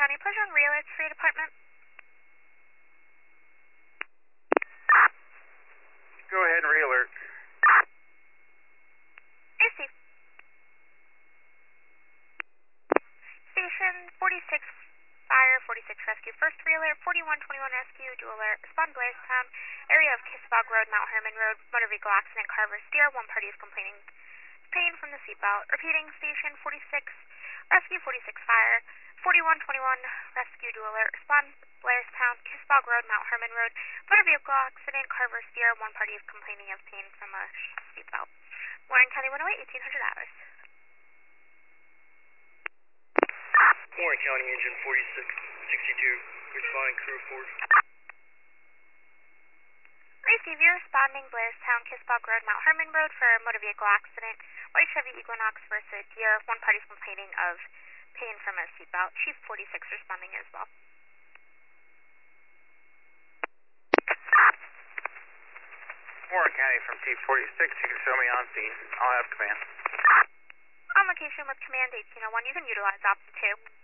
County, pleasure on re-alerts for your department. Go ahead and re-alert. Received. Station 46 Fire, 46 Rescue, first re-alert, 4121 Rescue, dual alert, respond Blairstown, area of Kissbog Road, Mount Herman Road, motor vehicle accident, Carver Steer, one party is complaining pain from the seatbelt. Repeating, Station 46 Rescue, 46 Fire, 4121 Rescue, dual alert, respond Blairstown, Kissbog Road, Mount Herman Road, motor vehicle accident, Carver Steer, one party is complaining of pain from a seatbelt. Warren County 108, 1800 hours. Warren County Engine 4662, responding crew 4. Receive, you're responding Blairstown, Kissbog Road, Mount Herman Road for a motor vehicle accident. White Chevy Equinox versus Deer. One party's complaining of pain from a seatbelt. Chief 46 responding as well. Warren County from Chief 46, you can show me on scene. I'll have command. On location with command 1801, you can utilize option 2.